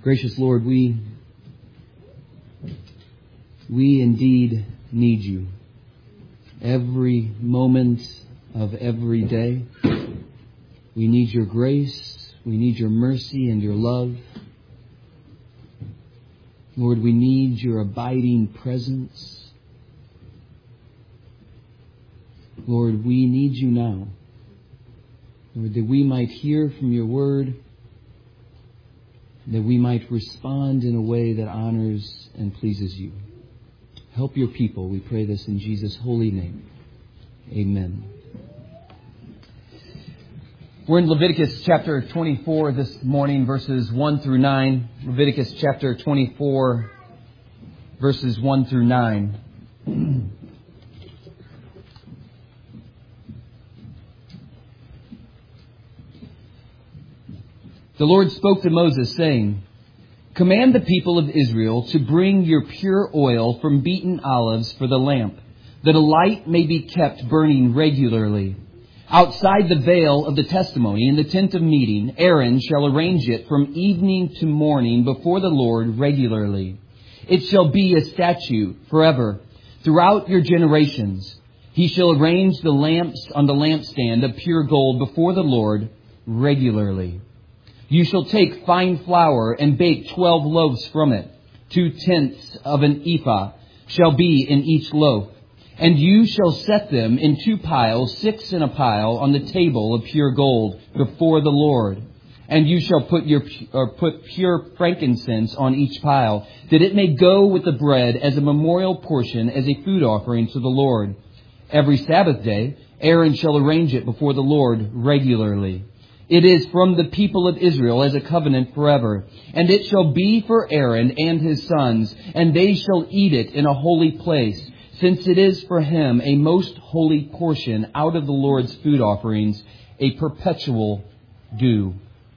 Gracious Lord, we indeed need you. Every moment of every day, we need your grace, we need your mercy and your love. Lord, we need your abiding presence. Lord, we need you now. Lord, that we might hear from your word, that we might respond in a way that honors and pleases you. Help your people, we pray this in Jesus' holy name. Amen. We're in Leviticus chapter 24 this morning, verses 1 through 9. Leviticus chapter 24, verses 1 through 9. The Lord spoke to Moses, saying, "Command the people of Israel to bring your pure oil from beaten olives for the lamp, that a light may be kept burning regularly. Outside the veil of the testimony in the tent of meeting, Aaron shall arrange it from evening to morning before the Lord regularly. It shall be a statute forever throughout your generations. He shall arrange the lamps on the lampstand of pure gold before the Lord regularly. You shall take fine flour and bake 12 loaves from it. 2/10 of an ephah shall be in each loaf. And you shall set them in 2 piles, 6 in a pile, on the table of pure gold before the Lord. And you shall put pure frankincense on each pile, that it may go with the bread as a memorial portion, as a food offering to the Lord. Every Sabbath day, Aaron shall arrange it before the Lord regularly. It is from the people of Israel as a covenant forever. And it shall be for Aaron and his sons, and they shall eat it in a holy place, since it is for him a most holy portion out of the Lord's food offerings, a perpetual due."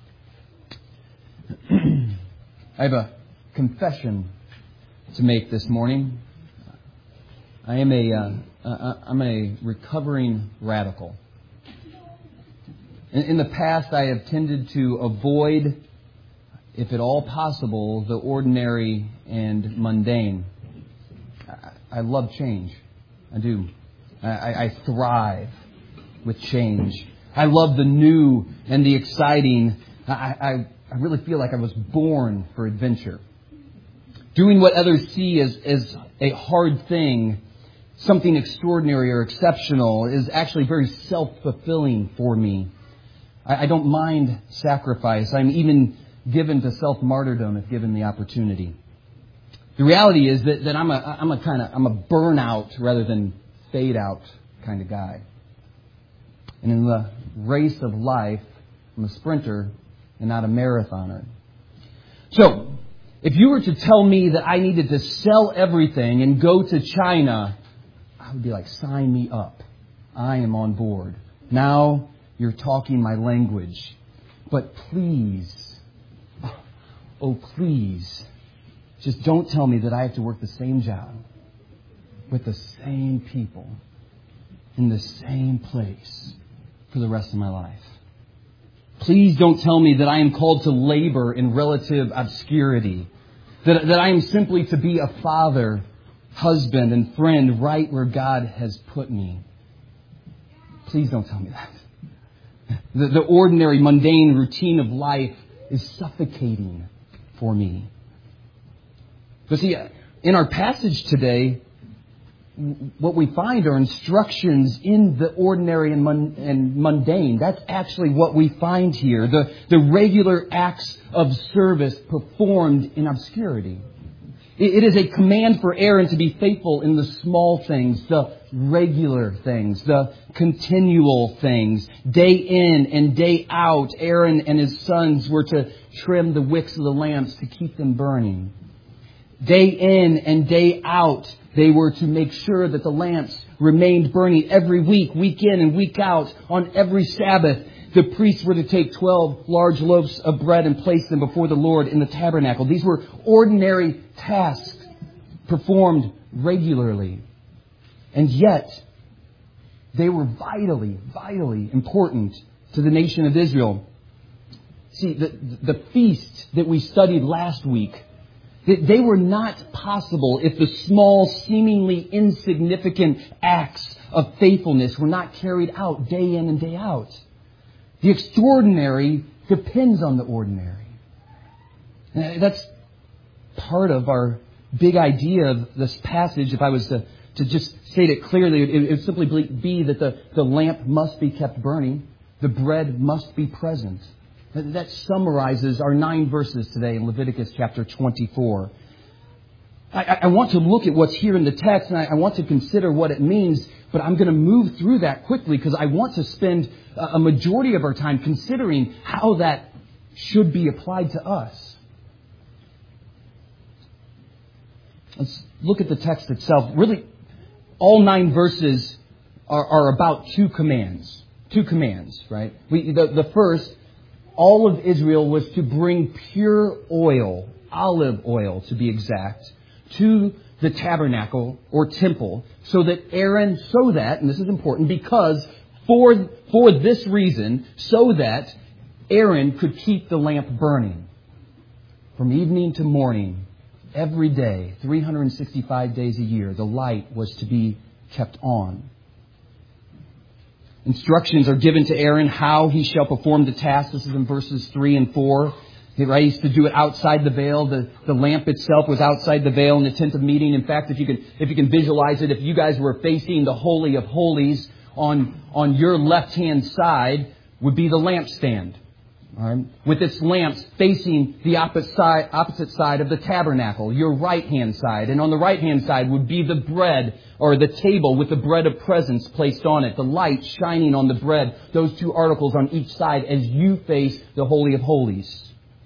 I have a confession to make this morning. I'm a recovering radical. In the past, I have tended to avoid, if at all possible, the ordinary and mundane. I love change. I do. I thrive with change. I love the new and the exciting. I really feel like I was born for adventure. Doing what others see as a hard thing, something extraordinary or exceptional, is actually very self-fulfilling for me. I don't mind sacrifice. I'm even given to self-martyrdom if given the opportunity. The reality is that I'm a burnout rather than fade out kind of guy. And in the race of life, I'm a sprinter and not a marathoner. So, if you were to tell me that I needed to sell everything and go to China, I would be like, sign me up. I am on board. Now you're talking my language. But please, oh please, just don't tell me that I have to work the same job with the same people in the same place for the rest of my life. Please don't tell me that I am called to labor in relative obscurity, that I am simply to be a father, husband, and friend right where God has put me. Please don't tell me that. The ordinary, mundane routine of life is suffocating for me. But see, in our passage today, what we find are instructions in the ordinary and mundane. That's actually what we find here. The regular acts of service performed in obscurity. It is a command for Aaron to be faithful in the small things, the regular things, the continual things. Day in and day out, Aaron and his sons were to trim the wicks of the lamps to keep them burning. Day in and day out, they were to make sure that the lamps remained burning every week, week in and week out. On every Sabbath, the priests were to take 12 large loaves of bread and place them before the Lord in the tabernacle. These were ordinary tasks performed regularly. And yet, they were vitally important to the nation of Israel. See, the feast that we studied last week, they were not possible if the small, seemingly insignificant acts of faithfulness were not carried out day in and day out. The extraordinary depends on the ordinary. And that's part of our big idea of this passage. If I was to just state it clearly, it would simply be that the lamp must be kept burning. The bread must be present. That summarizes our 9 verses today in Leviticus chapter 24. I want to look at what's here in the text, and I want to consider what it means, but I'm going to move through that quickly because I want to spend a majority of our time considering how that should be applied to us. Let's look at the text itself. Really, all 9 verses are about 2 commands. 2 commands, right? The first, all of Israel was to bring pure oil, olive oil to be exact, to the tabernacle or temple, so that Aaron, and this is important because for this reason, so that Aaron could keep the lamp burning from evening to morning, every day, 365 days a year, the light was to be kept on. Instructions are given to Aaron how he shall perform the task. This is in verses 3 and 4. Right? He used to do it outside the veil. The lamp itself was outside the veil in the tent of meeting. In fact, if you can visualize it, if you guys were facing the Holy of Holies, on your left-hand side would be the lampstand. All right? With its lamps facing the opposite side of the tabernacle, your right-hand side. And on the right-hand side would be the bread or the table with the bread of presence placed on it, the light shining on the bread, those 2 articles on each side as you face the Holy of Holies.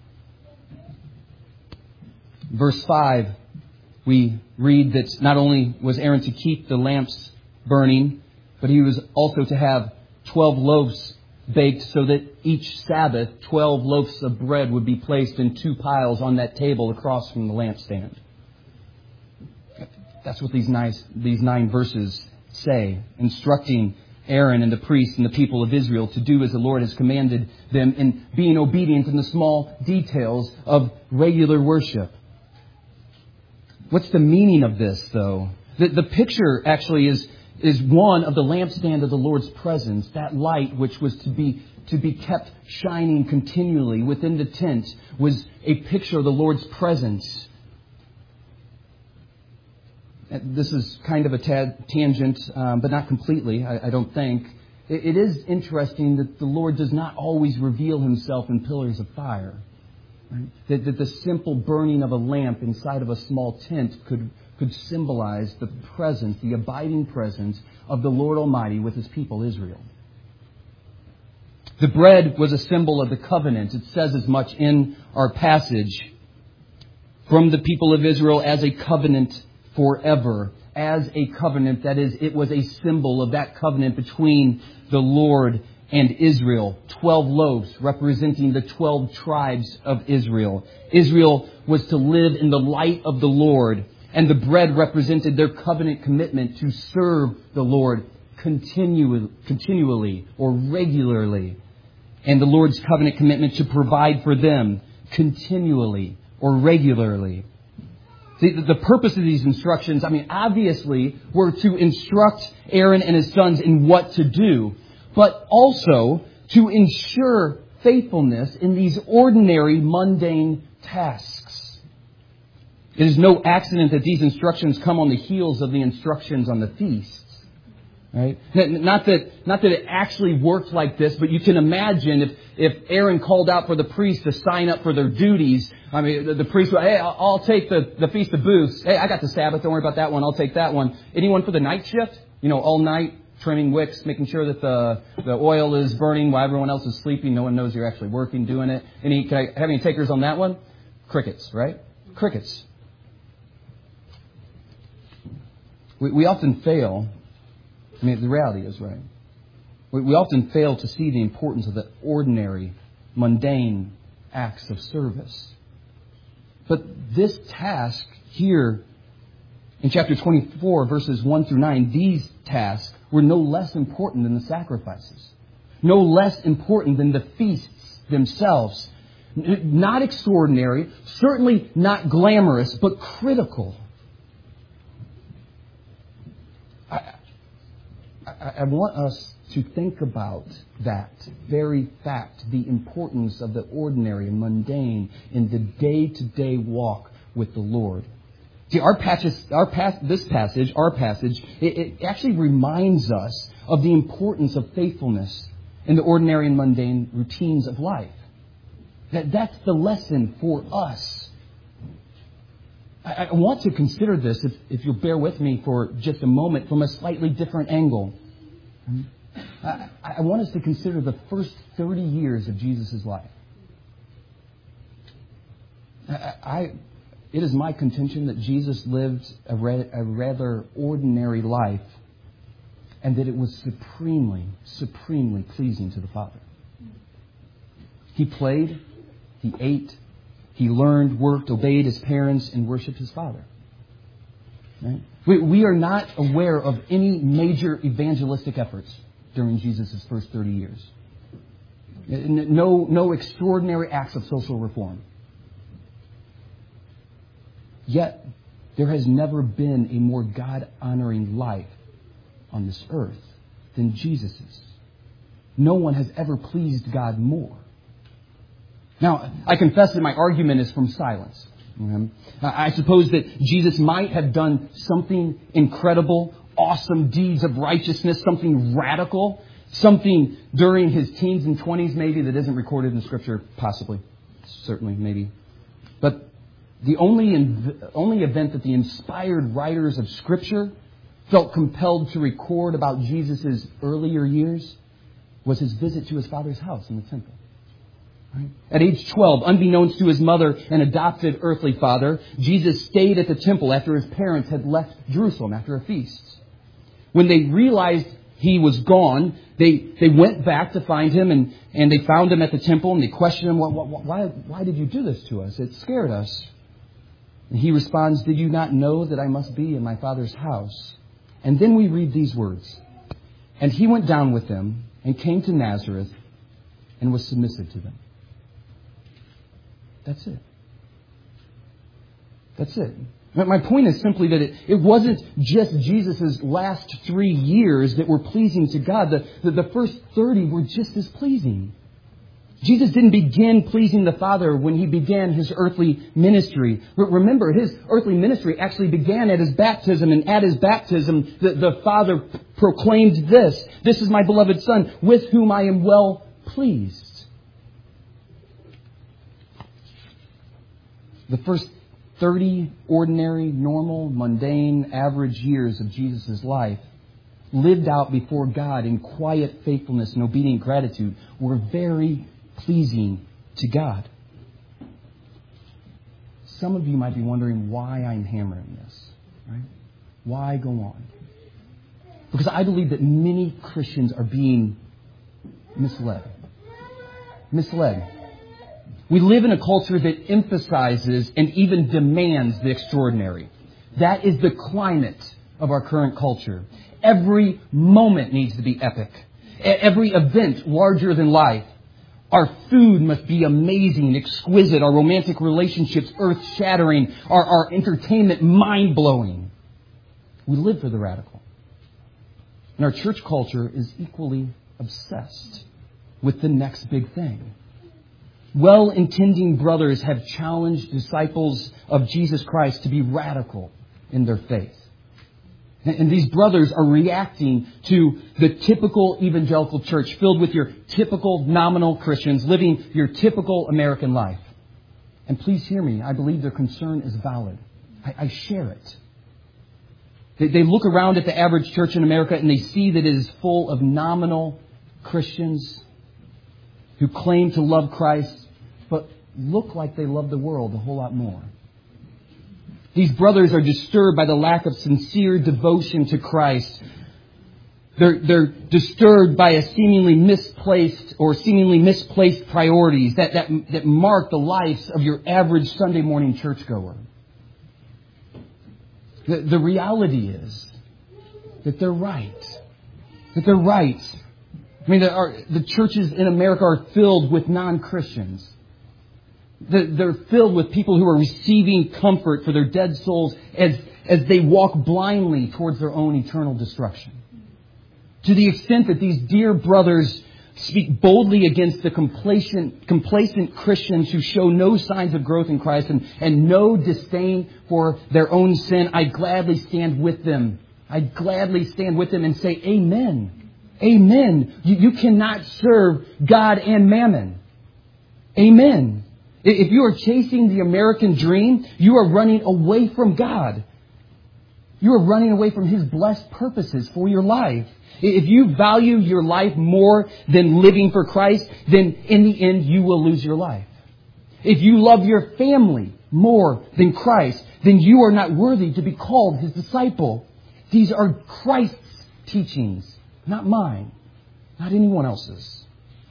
Verse 5, we read that not only was Aaron to keep the lamps burning, but he was also to have 12 loaves baked so that each Sabbath, 12 loaves of bread would be placed in 2 piles on that table across from the lampstand. That's what these 9 verses say, instructing Aaron and the priests and the people of Israel to do as the Lord has commanded them in being obedient in the small details of regular worship. What's the meaning of this, though? The picture actually is one of the lampstand of the Lord's presence, that light which was to be kept shining continually within the tent was a picture of the Lord's presence. This is kind of a tangent, but not completely, I don't think. It is interesting that the Lord does not always reveal himself in pillars of fire. Right? That the simple burning of a lamp inside of a small tent could symbolize the presence, the abiding presence of the Lord Almighty with his people Israel. The bread was a symbol of the covenant. It says as much in our passage. From the people of Israel as a covenant forever. As a covenant, that is, it was a symbol of that covenant between the Lord and Israel. 12 loaves representing the 12 tribes of Israel. Israel was to live in the light of the Lord, and the bread represented their covenant commitment to serve the Lord continually or regularly, and the Lord's covenant commitment to provide for them continually or regularly. The purpose of these instructions, obviously, were to instruct Aaron and his sons in what to do, but also to ensure faithfulness in these ordinary, mundane tasks. It is no accident that these instructions come on the heels of the instructions on the feasts. Right? Not that it actually worked like this, but you can imagine if Aaron called out for the priests to sign up for their duties. The priest would, hey, I'll take the Feast of Booths. Hey, I got the Sabbath. Don't worry about that one. I'll take that one. Anyone for the night shift? All night, trimming wicks, making sure that the oil is burning while everyone else is sleeping. No one knows you're actually working, doing it. Can I have any takers on that one? Crickets, right? Crickets. We often fail. The reality is, right? We often fail to see the importance of the ordinary, mundane acts of service. But this task here in chapter 24, verses 1 through 9, these tasks were no less important than the sacrifices. No less important than the feasts themselves. Not extraordinary, certainly not glamorous, but critical. I want us to think about that very fact, the importance of the ordinary and mundane in the day-to-day walk with the Lord. See, this passage, it actually reminds us of the importance of faithfulness in the ordinary and mundane routines of life. That's the lesson for us. I want to consider this, if you'll bear with me for just a moment, from a slightly different angle. I want us to consider the first 30 years of Jesus' life. It is my contention that Jesus lived a rather ordinary life, and that it was supremely, supremely pleasing to the Father. He played, he ate, he learned, worked, obeyed his parents, and worshipped his Father. Right? We are not aware of any major evangelistic efforts during Jesus' first 30 years. No extraordinary acts of social reform. Yet, there has never been a more God-honoring life on this earth than Jesus's. No one has ever pleased God more. Now, I confess that my argument is from silence. I suppose that Jesus might have done something incredible, awesome deeds of righteousness, something radical, something during his teens and 20s maybe that isn't recorded in Scripture, possibly, certainly, maybe. But the only event that the inspired writers of Scripture felt compelled to record about Jesus' earlier years was his visit to his Father's house in the temple. Right? At age 12, unbeknownst to his mother and adopted earthly father, Jesus stayed at the temple after his parents had left Jerusalem after a feast. When they realized he was gone, they went back to find him, and they found him at the temple, and they questioned him, why did you do this to us? It scared us. And he responds, did you not know that I must be in my Father's house? And then we read these words. And he went down with them and came to Nazareth and was submissive to them. That's it. That's it. My point is simply that it wasn't just Jesus' last 3 years that were pleasing to God. The first 30 were just as pleasing. Jesus didn't begin pleasing the Father when he began his earthly ministry. Remember, his earthly ministry actually began at his baptism, and at his baptism, the Father proclaimed this. This is my beloved Son, with whom I am well pleased. The first 30 ordinary, normal, mundane, average years of Jesus' life, lived out before God in quiet faithfulness and obedient gratitude, were very pleasing to God. Some of you might be wondering why I'm hammering this. Right? Why go on? Because I believe that many Christians are being misled. We live in a culture that emphasizes and even demands the extraordinary. That is the climate of our current culture. Every moment needs to be epic. Every event larger than life. Our food must be amazing, exquisite. Our romantic relationships earth-shattering. Our entertainment mind-blowing. We live for the radical. And our church culture is equally obsessed with the next big thing. Well-intending brothers have challenged disciples of Jesus Christ to be radical in their faith. And these brothers are reacting to the typical evangelical church filled with your typical nominal Christians living your typical American life. And please hear me, I believe their concern is valid. I share it. They look around at the average church in America and they see that it is full of nominal Christians who claim to love Christ, but look like they love the world a whole lot more. These brothers are disturbed by the lack of sincere devotion to Christ. They're disturbed by a seemingly misplaced priorities that mark the lives of your average Sunday morning churchgoer. The reality is that they're right. I mean, the churches in America are filled with non-Christians. They're filled with people who are receiving comfort for their dead souls as they walk blindly towards their own eternal destruction. To the extent that these dear brothers speak boldly against the complacent Christians who show no signs of growth in Christ and no disdain for their own sin, I gladly stand with them. I gladly stand with them and say, Amen. Amen. You cannot serve God and mammon. Amen. If you are chasing the American dream, you are running away from God. You are running away from His blessed purposes for your life. If you value your life more than living for Christ, then in the end you will lose your life. If you love your family more than Christ, then you are not worthy to be called His disciple. These are Christ's teachings, not mine, not anyone else's.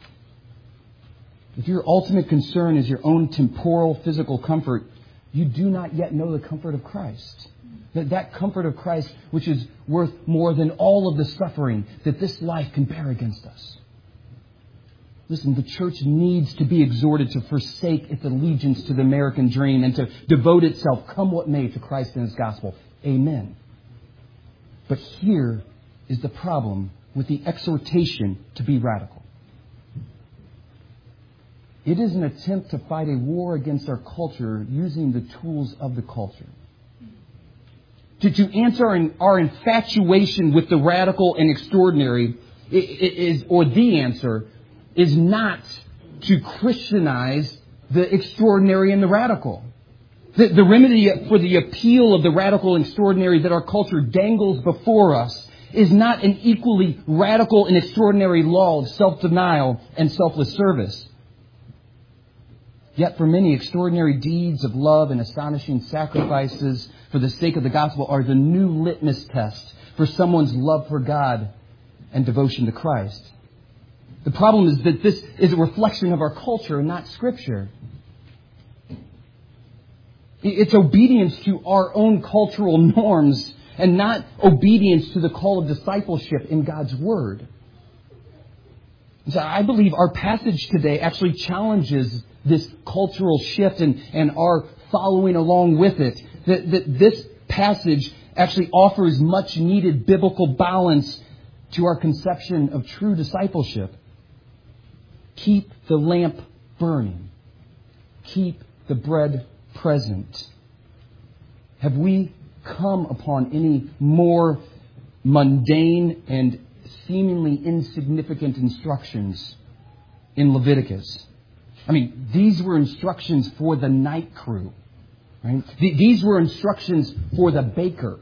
If your ultimate concern is your own temporal physical comfort, you do not yet know the comfort of Christ. That comfort of Christ which is worth more than all of the suffering that this life can bear against us. Listen, the church needs to be exhorted to forsake its allegiance to the American dream and to devote itself, come what may, to Christ and His gospel. Amen. But here is the problem with the exhortation to be radical. It is an attempt to fight a war against our culture using the tools of the culture. To answer our infatuation with the radical and extraordinary the answer is not to Christianize the extraordinary and the radical. The remedy for the appeal of the radical and extraordinary that our culture dangles before us is not an equally radical and extraordinary law of self-denial and selfless service. Yet for many, extraordinary deeds of love and astonishing sacrifices for the sake of the gospel are the new litmus test for someone's love for God and devotion to Christ. The problem is that this is a reflection of our culture and not Scripture. It's obedience to our own cultural norms and not obedience to the call of discipleship in God's Word. So I believe our passage today actually challenges this cultural shift and our following along with it. That this passage actually offers much needed biblical balance to our conception of true discipleship. Keep the lamp burning. Keep the bread present. Have we come upon any more mundane and seemingly insignificant instructions in Leviticus? I mean, these were instructions for the night crew. Right? These were instructions for the baker.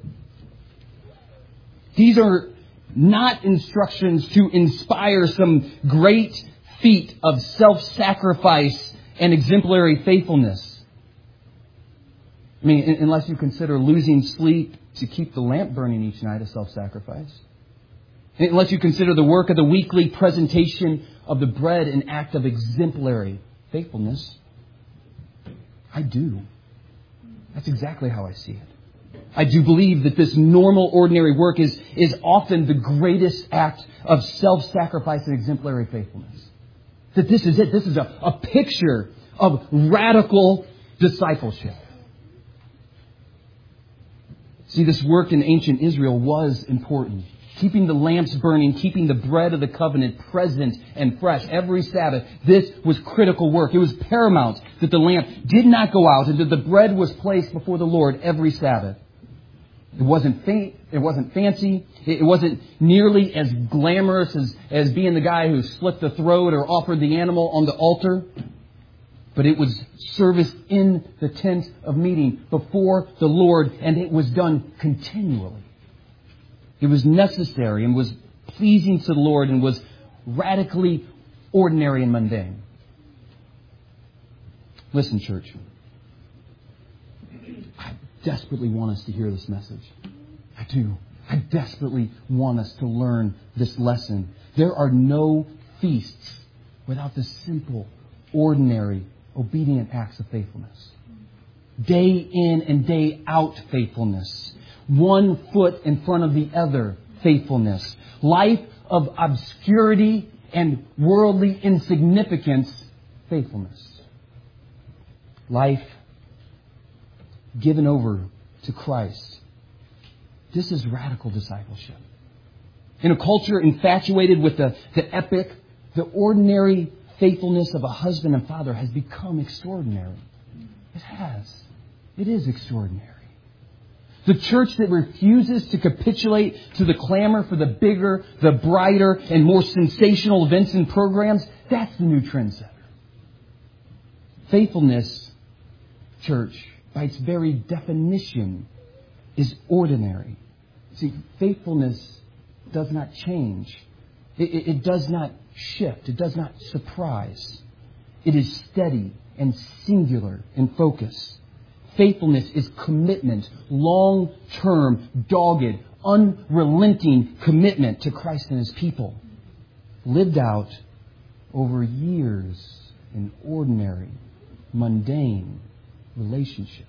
These are not instructions to inspire some great feat of self-sacrifice and exemplary faithfulness. I mean, unless you consider losing sleep to keep the lamp burning each night a self-sacrifice. Unless you consider the work of the weekly presentation of the bread an act of exemplary faithfulness. I do. That's exactly how I see it. I do believe that this normal, ordinary work is often the greatest act of self-sacrifice and exemplary faithfulness. That this is it. This is a picture of radical discipleship. See, this work in ancient Israel was important. Keeping the lamps burning, keeping the bread of the covenant present and fresh every Sabbath. This was critical work. It was paramount that the lamp did not go out and that the bread was placed before the Lord every Sabbath. It wasn't fancy. It wasn't nearly as glamorous as being the guy who slit the throat or offered the animal on the altar. But it was service in the tent of meeting before the Lord, and it was done continually. It was necessary and was pleasing to the Lord and was radically ordinary and mundane. Listen, church. I desperately want us to hear this message. I do. I desperately want us to learn this lesson. There are no feasts without the simple, ordinary, obedient acts of faithfulness. Day in and day out faithfulness. One foot in front of the other faithfulness. Life of obscurity and worldly insignificance faithfulness. life given over to Christ. This is radical discipleship. In a culture infatuated with the epic, the ordinary faithfulness of a husband and father has become extraordinary. It has. It is extraordinary. The church that refuses to capitulate to the clamor for the bigger, the brighter, and more sensational events and programs, that's the new trendsetter. Faithfulness, church, by its very definition, is ordinary. See, faithfulness does not change. It does not shift. It does not surprise. It is steady and singular in focus. Faithfulness is commitment, long-term, dogged, unrelenting commitment to Christ and His people, lived out over years in ordinary, mundane relationships.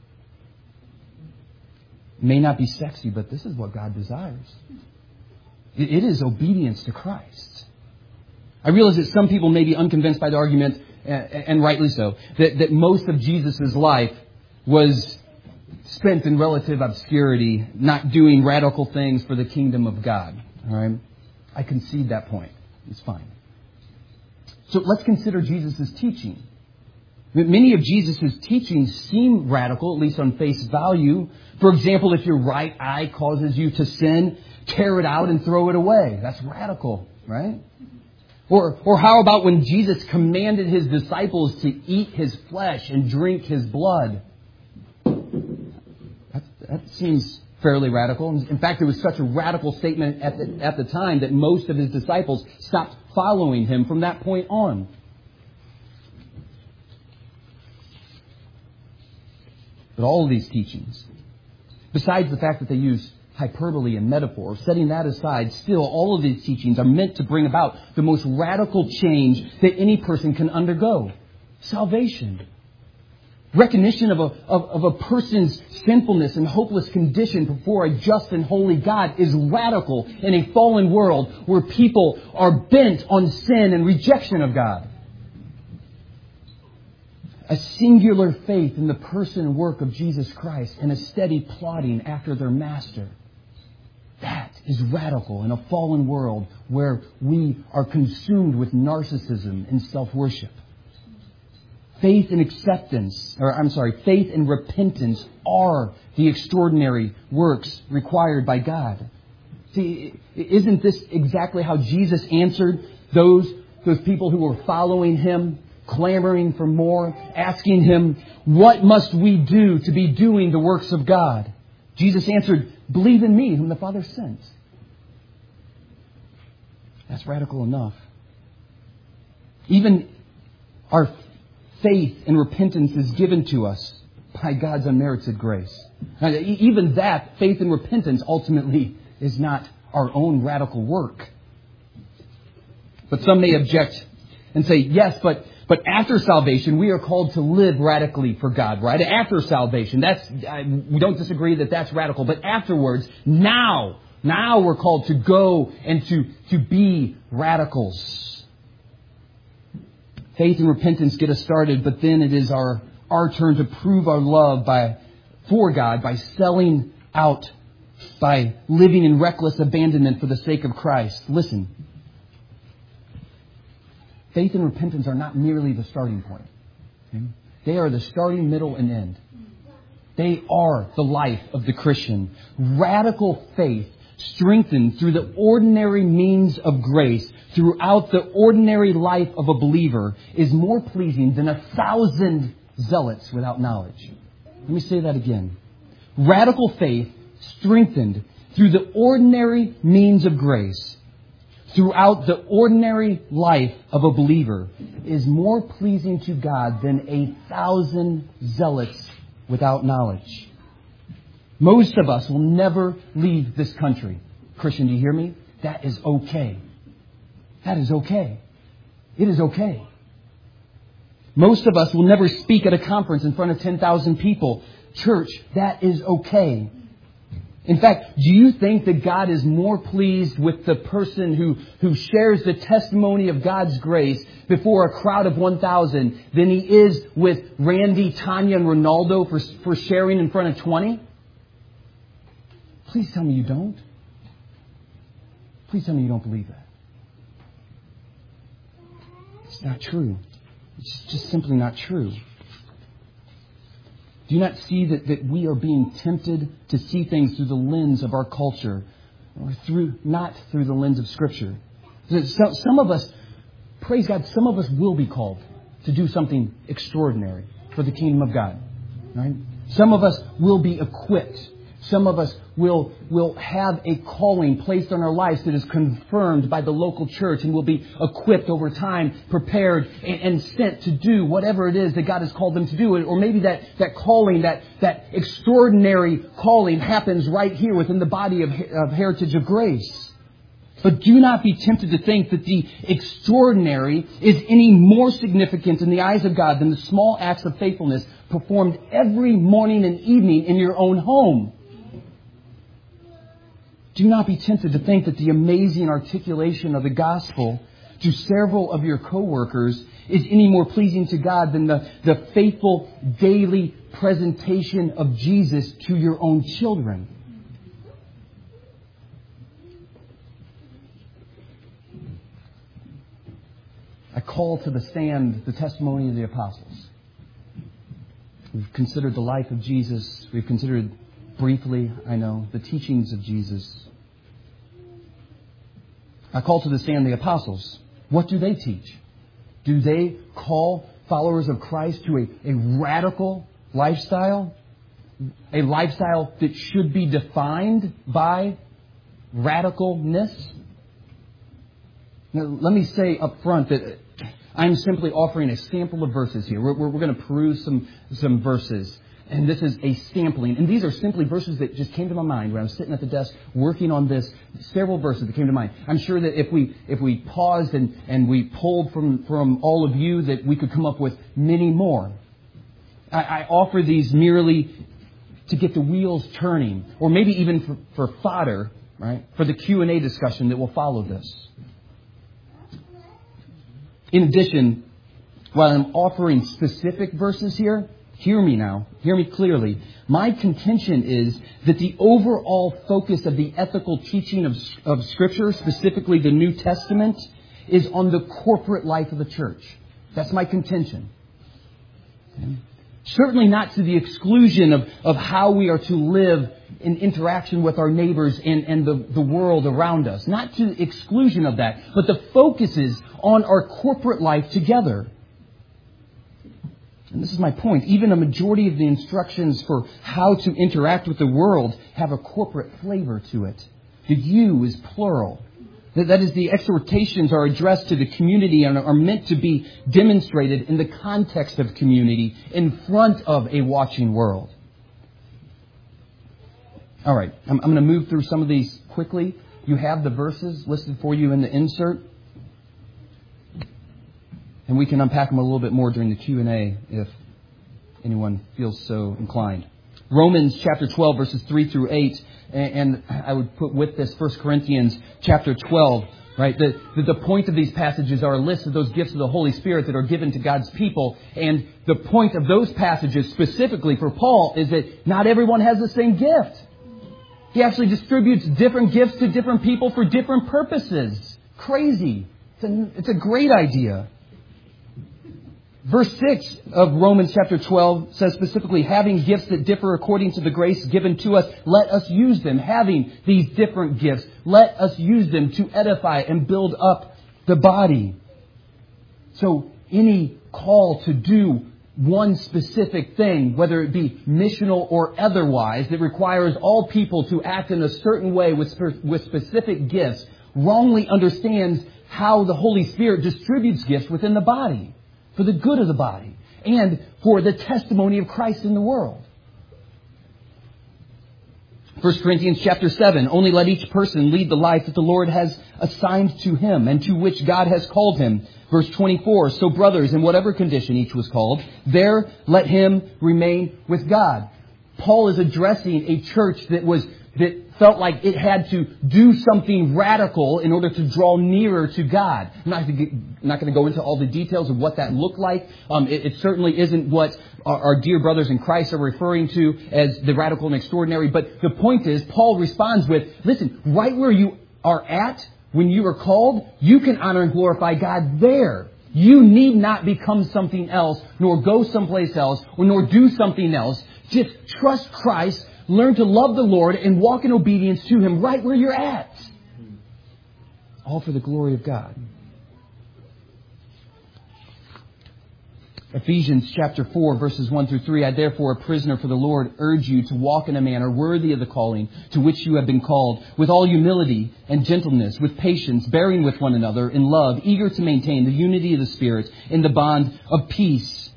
It may not be sexy, but this is what God desires. It is obedience to Christ. I realize that some people may be unconvinced by the argument, and rightly so, that most of Jesus' life was spent in relative obscurity, not doing radical things for the kingdom of God. All right? I concede that point. It's fine. So let's consider Jesus' teaching. Many of Jesus' teachings seem radical, at least on face value. For example, if your right eye causes you to sin, tear it out and throw it away. That's radical, right? Or how about when Jesus commanded His disciples to eat His flesh and drink His blood? That seems fairly radical. In fact, it was such a radical statement at the time that most of His disciples stopped following Him from that point on. But all of these teachings, besides the fact that they use hyperbole and metaphor, setting that aside, still all of these teachings are meant to bring about the most radical change that any person can undergo. Salvation. Recognition of a person's sinfulness and hopeless condition before a just and holy God is radical in a fallen world where people are bent on sin and rejection of God. A singular faith in the person and work of Jesus Christ and a steady plodding after their master. That is radical in a fallen world where we are consumed with narcissism and self-worship. Faith and faith and repentance are the extraordinary works required by God. See, isn't this exactly how Jesus answered those people who were following Him, clamoring for more, asking Him, what must we do to be doing the works of God? Jesus answered, believe in me whom the Father sent. That's radical enough. Even our faith and repentance is given to us by God's unmerited grace. Now, even that, faith and repentance, ultimately is not our own radical work. But some may object and say, yes, but after salvation, we are called to live radically for God, right? After salvation, we don't disagree that that's radical. But afterwards, now we're called to go and to be radicals. Faith and repentance get us started, but then it is our turn to prove our love for God by selling out, by living in reckless abandonment for the sake of Christ. Listen. Faith and repentance are not merely the starting point. Okay? They are the starting, middle, and end. They are the life of the Christian. Radical faith, strengthened through the ordinary means of grace throughout the ordinary life of a believer, is more pleasing than 1,000 zealots without knowledge. Let me say that again. Radical faith, strengthened through the ordinary means of grace throughout the ordinary life of a believer, is more pleasing to God than 1,000 zealots without knowledge. Most of us will never leave this country. Christian, do you hear me? That is okay. That is okay. It is okay. Most of us will never speak at a conference in front of 10,000 people. Church, that is okay. In fact, do you think that God is more pleased with the person who shares the testimony of God's grace before a crowd of 1,000 than He is with Randy, Tanya, and Ronaldo for sharing in front of 20? Please tell me you don't. Please tell me you don't believe that. It's not true. It's just simply not true. Do you not see that we are being tempted to see things through the lens of our culture, or not through the lens of Scripture? Some of us, praise God, some of us will be called to do something extraordinary for the kingdom of God. Right? Some of us will be equipped. Some of us will have a calling placed on our lives that is confirmed by the local church and will be equipped over time, prepared, and sent to do whatever it is that God has called them to do. Or maybe that calling, that extraordinary calling happens right here within the body of Heritage of Grace. But do not be tempted to think that the extraordinary is any more significant in the eyes of God than the small acts of faithfulness performed every morning and evening in your own home. Do not be tempted to think that the amazing articulation of the gospel to several of your co-workers is any more pleasing to God than the faithful daily presentation of Jesus to your own children. I call to the stand the testimony of the apostles. We've considered the life of Jesus. We've considered briefly, I know, the teachings of Jesus. I call to the stand the apostles. What do they teach? Do they call followers of Christ to a radical lifestyle? A lifestyle that should be defined by radicalness? Now, let me say up front that I'm simply offering a sample of verses here. We're going to peruse some verses. And this is a sampling. And these are simply verses that just came to my mind when I was sitting at the desk working on this. Several verses that came to mind. I'm sure that if we paused and we pulled from all of you, that we could come up with many more. I offer these merely to get the wheels turning, or maybe even for fodder, right? For the Q&A discussion that will follow this. In addition, while I'm offering specific verses here, hear me now. Hear me clearly. My contention is that the overall focus of the ethical teaching of Scripture, specifically the New Testament, is on the corporate life of the church. That's my contention. Okay? Certainly not to the exclusion of how we are to live in interaction with our neighbors and the world around us. Not to the exclusion of that. But the focus is on our corporate life together. And this is my point. Even a majority of the instructions for how to interact with the world have a corporate flavor to it. The you is plural. That is, the exhortations are addressed to the community and are meant to be demonstrated in the context of community in front of a watching world. All right, I'm going to move through some of these quickly. You have the verses listed for you in the insert. And we can unpack them a little bit more during the Q&A if anyone feels so inclined. Romans chapter 12, verses 3 through 8. And I would put with this 1 Corinthians chapter 12. Right? The point of these passages are a list of those gifts of the Holy Spirit that are given to God's people. And the point of those passages specifically for Paul is that not everyone has the same gift. He actually distributes different gifts to different people for different purposes. Crazy. It's a great idea. Verse 6 of Romans chapter 12 says specifically, having gifts that differ according to the grace given to us, let us use them. Having these different gifts, let us use them to edify and build up the body. So any call to do one specific thing, whether it be missional or otherwise, that requires all people to act in a certain way with specific gifts, wrongly understands how the Holy Spirit distributes gifts within the body. For the good of the body and for the testimony of Christ in the world. 1 Corinthians chapter 7, only let each person lead the life that the Lord has assigned to him and to which God has called him. Verse 24, so brothers, in whatever condition each was called, there let him remain with God. Paul is addressing a church that was that felt like it had to do something radical in order to draw nearer to God. I'm not going to go into all the details of what that looked like. It certainly isn't what our dear brothers in Christ are referring to as the radical and extraordinary. But the point is, Paul responds with, listen, right where you are at when you are called, you can honor and glorify God there. You need not become something else, nor go someplace else, or nor do something else. Just trust Christ, learn to love the Lord, and walk in obedience to Him right where you're at. All for the glory of God. Ephesians chapter 4, verses 1 through 3. I therefore, a prisoner for the Lord, urge you to walk in a manner worthy of the calling to which you have been called, with all humility and gentleness, with patience, bearing with one another in love, eager to maintain the unity of the Spirit in the bond of peace.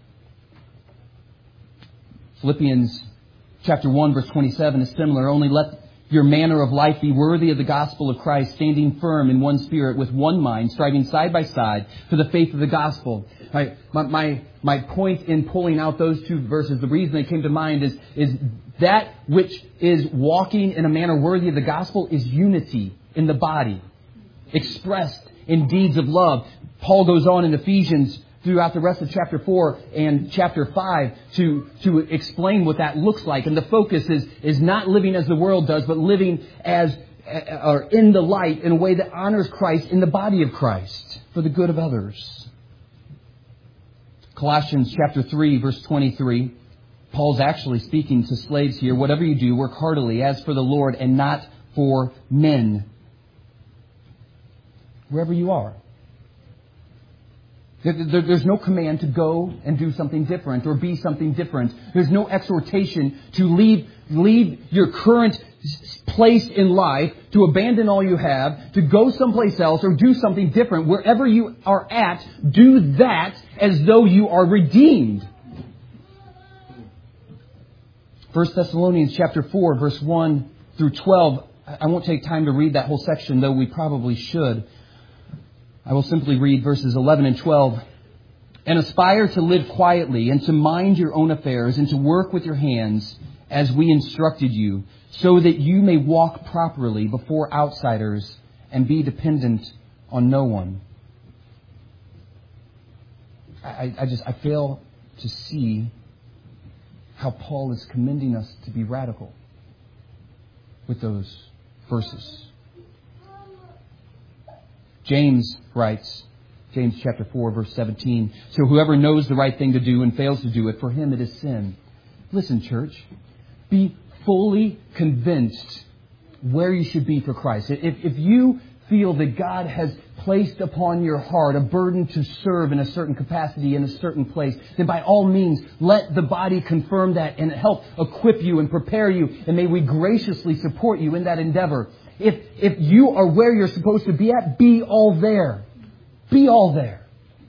Philippians chapter 1, verse 27 is similar. Only let your manner of life be worthy of the gospel of Christ, standing firm in one spirit, with one mind, striving side by side for the faith of the gospel. My point in pulling out those two verses, the reason they came to mind is that which is walking in a manner worthy of the gospel is unity in the body, expressed in deeds of love. Paul goes on in Ephesians throughout the rest of chapter 4 and chapter 5 to explain what that looks like. And the focus is not living as the world does, but living as or in the light in a way that honors Christ in the body of Christ for the good of others. Colossians chapter 3, verse 23. Paul's actually speaking to slaves here. Whatever you do, work heartily as for the Lord and not for men. Wherever you are. There's no command to go and do something different or be something different. There's no exhortation to leave your current place in life, to abandon all you have, to go someplace else or do something different. Wherever you are at, do that as though you are redeemed. 1 Thessalonians chapter 4, verse 1 through 12. I won't take time to read that whole section, though we probably should. I will simply read verses 11 and 12. And aspire to live quietly and to mind your own affairs and to work with your hands as we instructed you, so that you may walk properly before outsiders and be dependent on no one. I fail to see how Paul is commending us to be radical with those verses. James writes, James chapter 4, verse 17, so whoever knows the right thing to do and fails to do it, for him it is sin. Listen, church, be fully convinced where you should be for Christ. If you feel that God has placed upon your heart a burden to serve in a certain capacity in a certain place, then by all means, let the body confirm that and help equip you and prepare you, and may we graciously support you in that endeavor. If you are where you're supposed to be at, be all there. Be all there.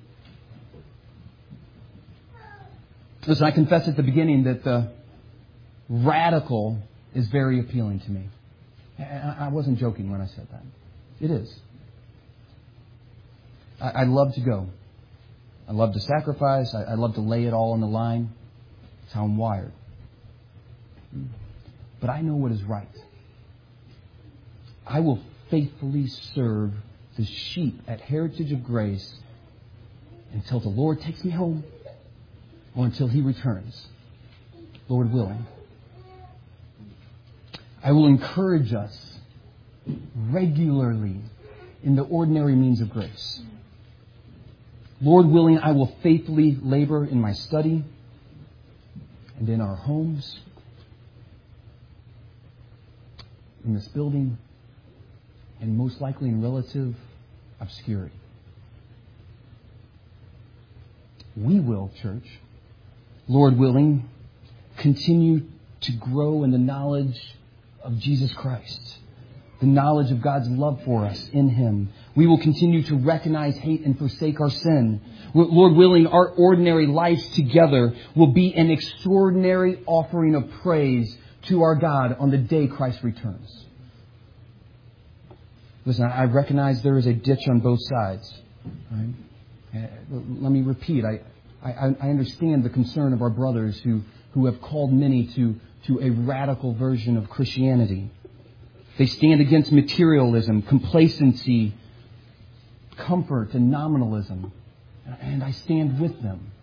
Listen, I confessed at the beginning that the radical is very appealing to me. I wasn't joking when I said that. It is. I love to go. I love to sacrifice. I love to lay it all on the line. It's how I'm wired. But I know what is right. I will faithfully serve the sheep at Heritage of Grace until the Lord takes me home or until He returns, Lord willing. I will encourage us regularly in the ordinary means of grace. Lord willing, I will faithfully labor in my study and in our homes, in this building, and most likely in relative obscurity. We will, church, Lord willing, continue to grow in the knowledge of Jesus Christ, the knowledge of God's love for us in Him. We will continue to recognize, hate, and forsake our sin. Lord willing, our ordinary lives together will be an extraordinary offering of praise to our God on the day Christ returns. Listen, I recognize there is a ditch on both sides. Right? Let me repeat. I understand the concern of our brothers who have called many to to a radical version of Christianity. They stand against materialism, complacency, comfort, and nominalism. And I stand with them.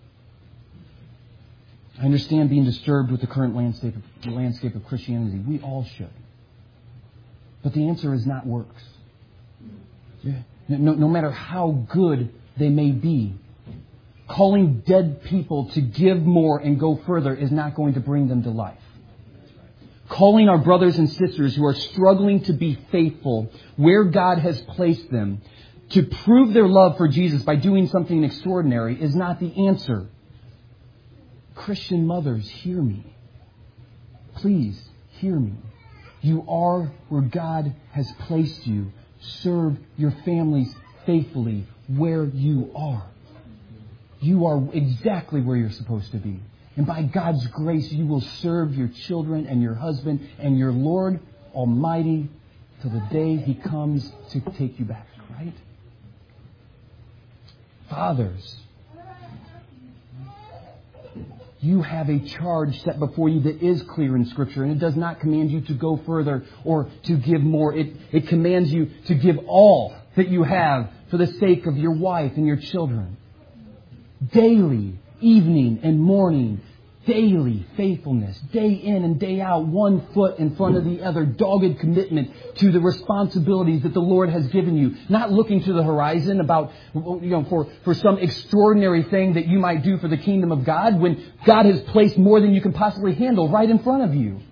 I understand being disturbed with the current landscape of Christianity. We all should. But the answer is not works. No matter how good they may be, calling dead people to give more and go further is not going to bring them to life. Calling our brothers and sisters who are struggling to be faithful where God has placed them to prove their love for Jesus by doing something extraordinary is not the answer. Christian mothers, hear me. Please hear me. You are where God has placed you. Serve your families faithfully where you are. You are exactly where you're supposed to be. And by God's grace, you will serve your children and your husband and your Lord Almighty till the day He comes to take you back, right? Fathers, you have a charge set before you that is clear in Scripture, and it does not command you to go further or to give more. It commands you to give all that you have for the sake of your wife and your children. Daily, evening and morning, daily faithfulness, day in and day out, one foot in front of the other, dogged commitment to the responsibilities that the Lord has given you. Not looking to the horizon about, for some extraordinary thing that you might do for the kingdom of God when God has placed more than you can possibly handle right in front of you.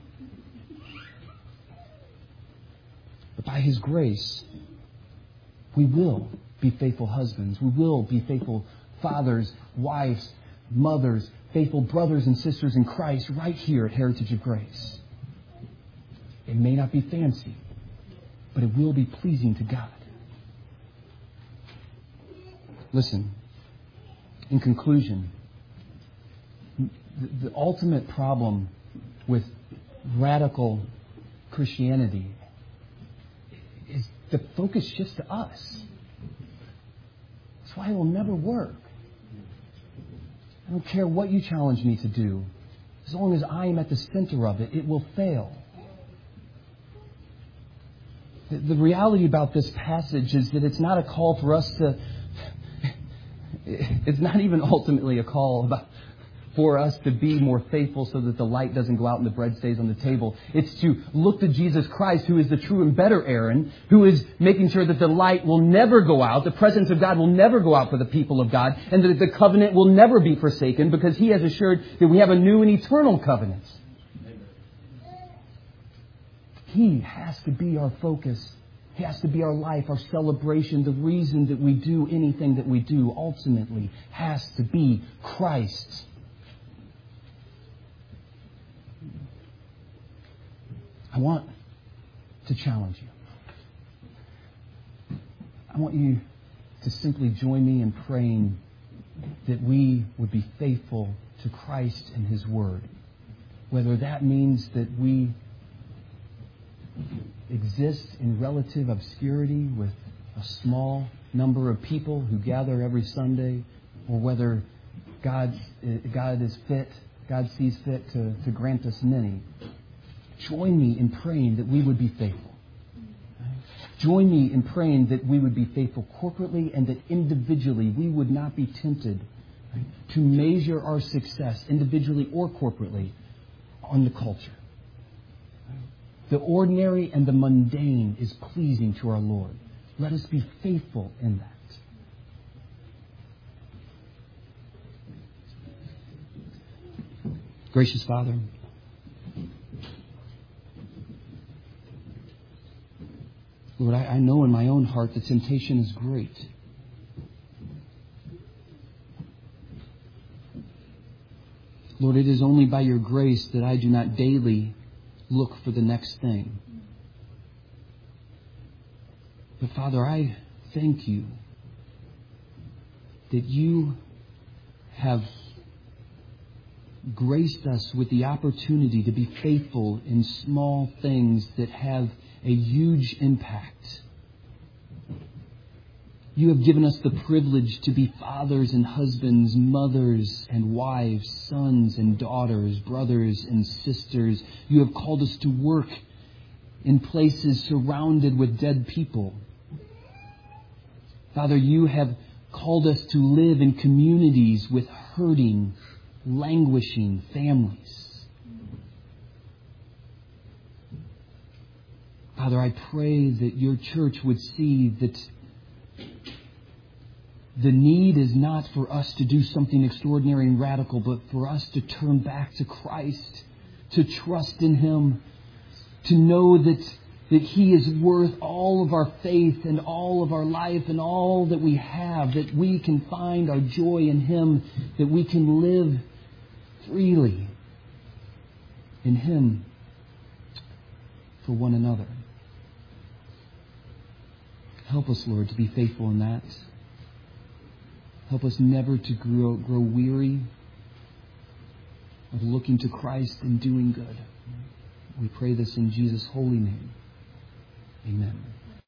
But by His grace, we will be faithful husbands. We will be faithful fathers, wives, mothers, faithful brothers and sisters in Christ right here at Heritage of Grace. It may not be fancy, but it will be pleasing to God. Listen, in conclusion, the ultimate problem with radical Christianity is the focus shifts to us. That's why it will never work. I don't care what you challenge me to do. As long as I am at the center of it, it will fail. The reality about this passage is that it's not a call for us to... It's not even ultimately a call for us to be more faithful so that the light doesn't go out and the bread stays on the table. It's to look to Jesus Christ, who is the true and better Aaron, who is making sure that the light will never go out, the presence of God will never go out for the people of God, and that the covenant will never be forsaken because He has assured that we have a new and eternal covenant. He has to be our focus. He has to be our life, our celebration. The reason that we do anything that we do ultimately has to be Christ. I want to challenge you. I want you to simply join me in praying that we would be faithful to Christ and His Word. Whether that means that we exist in relative obscurity with a small number of people who gather every Sunday, or whether God sees fit to grant us many. Join me in praying that we would be faithful. Join me in praying that we would be faithful corporately and that individually we would not be tempted to measure our success individually or corporately on the culture. The ordinary and the mundane is pleasing to our Lord. Let us be faithful in that. Gracious Father, Lord, I know in my own heart the temptation is great. Lord, it is only by your grace that I do not daily look for the next thing. But Father, I thank you that you have graced us with the opportunity to be faithful in small things that have a huge impact. You have given us the privilege to be fathers and husbands, mothers and wives, sons and daughters, brothers and sisters. You have called us to work in places surrounded with dead people. Father, you have called us to live in communities with hurting, languishing families. Father, I pray that your church would see that the need is not for us to do something extraordinary and radical, but for us to turn back to Christ, to trust in Him, to know that He is worth all of our faith and all of our life and all that we have, that we can find our joy in Him, that we can live freely in Him for one another. Help us, Lord, to be faithful in that. Help us never to grow weary of looking to Christ and doing good. We pray this in Jesus' holy name. Amen.